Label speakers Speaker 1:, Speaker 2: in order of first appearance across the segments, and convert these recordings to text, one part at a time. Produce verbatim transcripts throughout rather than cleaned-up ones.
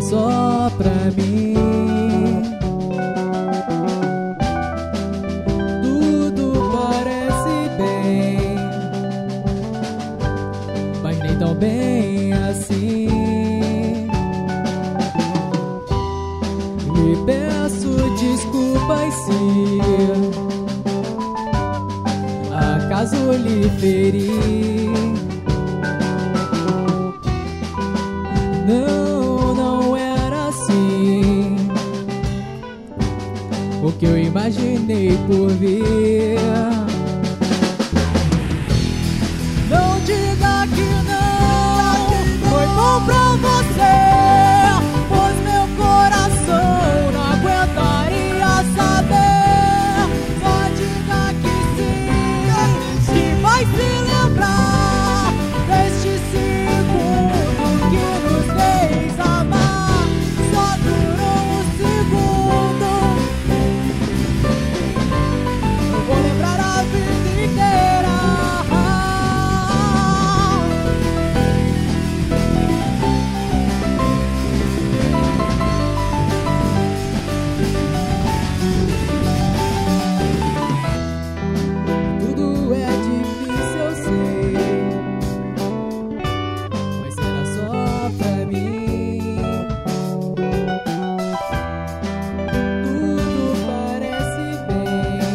Speaker 1: só pra mim. Tudo parece bem, mas nem tão bem assim. Me peço desculpas se acaso lhe feri. Não, não era assim o que eu imaginei por vir. Não diga que não, foi bom pra você, pois meu coração não aguentaria saber. Só diga que sim, que vai se lembrar deste segundo que nos fez amar. Só durou um segundo, eu vou lembrar a vida inteira. Tudo é difícil, eu sei, mas era só pra mim. Tudo parece bem,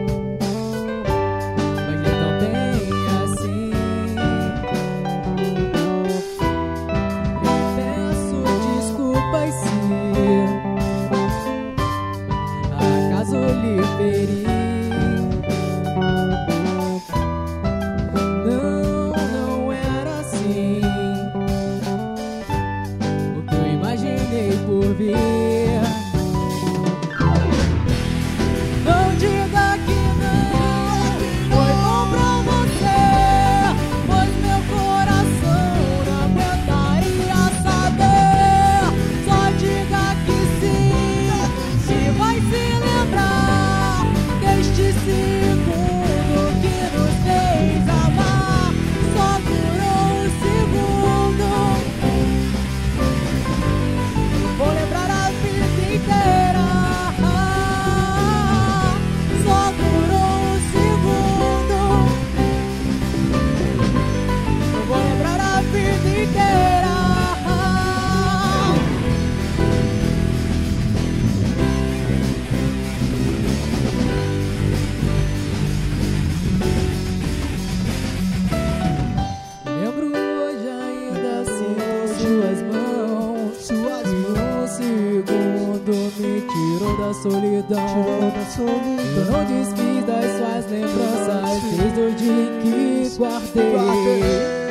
Speaker 1: mas nem tão bem assim. Peço desculpas se acaso lhe feri. Não, não era assim o que eu imaginei por vir. Não diga que não, foi bom pra você, pois meu coração não aguentaria saber. Só diga que sim, se vai se lembrar deste segundo que nos fez amar. Só durou um segundo, vou lembrar a vida inteira. Só durou um segundo, eu vou lembrar a vida inteira. Lembro hoje ainda, sinto suas mãos, suas mãos. Um segundo me tirou da solidão. Eu não desfiz das suas lembranças desde o dia em que guardei.